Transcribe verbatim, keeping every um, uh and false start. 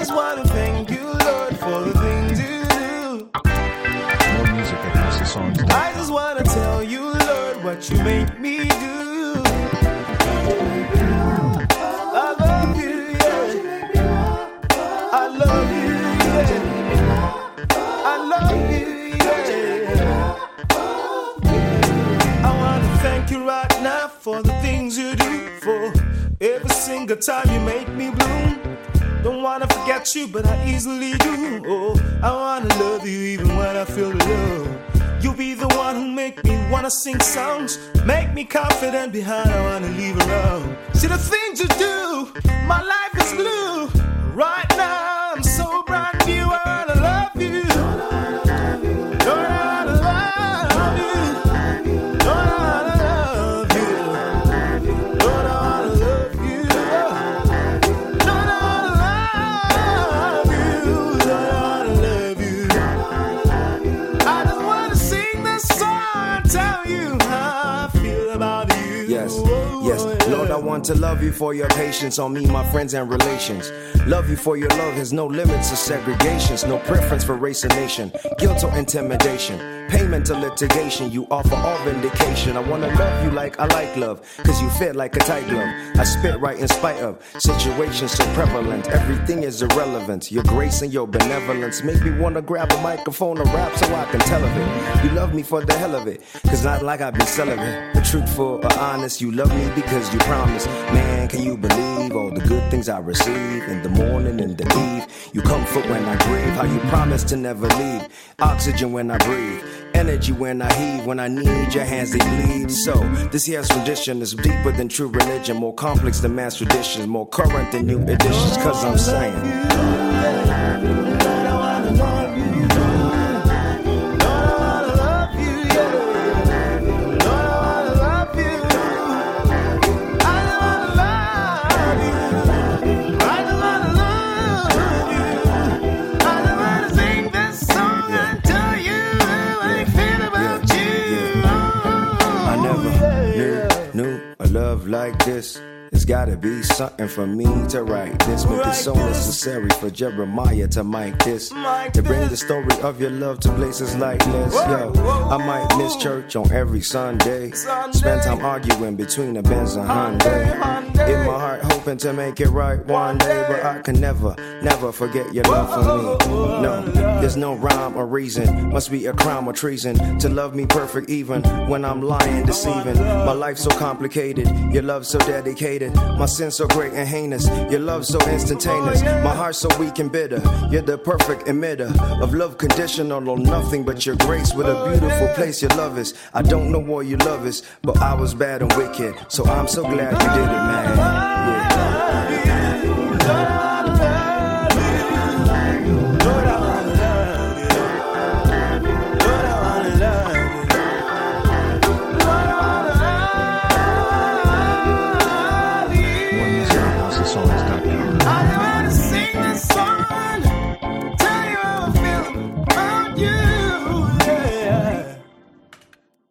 just want to thank you, Lord, for the things you do. More music at house of songs dot com. I just want to tell you, Lord, what you make me do. I love you, yeah. I love you, yeah. I love you, yeah. I want to thank you right now for the things you do. For every single time you make me bloom. Don't wanna forget you, but I easily do. Oh, I wanna love you even when I feel the love. You'll be the one who make me wanna sing songs, make me confident behind I wanna leave around. See the things you do, my life is blue. Right now I'm so brand new. I wanna love you. Lord, I wanna love you. Lord, I wanna love you. Lord, I wanna love you. Lord, I wanna love you. Lord, I wanna love you. I just wanna sing this song and tell you how I feel about you. Yes, yes, Lord, I want to love you for your patience on me, my friends and relations. Love you for your love has no limits or segregations, no preference for race or nation, guilt or intimidation, payment to litigation. You offer all vindication. I wanna love you like I like love, cause you fit like a tight glove. I spit right in spite of situations so prevalent. Everything is irrelevant. Your grace and your benevolence make me wanna grab a microphone and rap so I can tell of it. You love me for the hell of it, cause not like I've been celibate. The truthful or honest, you love me because you promise. Man, can you believe all the good things I receive in the morning and the eve? You comfort when I grieve, how you promise to never leave. Oxygen when I breathe, energy when I heave. When I need your hands, they bleed. So this here's tradition is deeper than true religion, more complex than mass traditions, more current than new editions. Cause I'm saying love like this. It's gotta be something for me to write this. Make it so necessary for Jeremiah to mic this, to bring the story of your love to places like this. Yo, I might miss church on every Sunday, spend time arguing between a Benz and Hyundai. In my heart hoping to make it right one day, but I can never, never forget your love for me. No, there's no rhyme or reason, must be a crime or treason to love me perfect even when I'm lying, deceiving. My life so complicated, your love so dedicated. My sin so great and heinous, your love so instantaneous. My heart so weak and bitter, you're the perfect emitter of love conditional on nothing but your grace. What a beautiful place your love is. I don't know what your love is, but I was bad and wicked, so I'm so glad you did it, man. Yeah.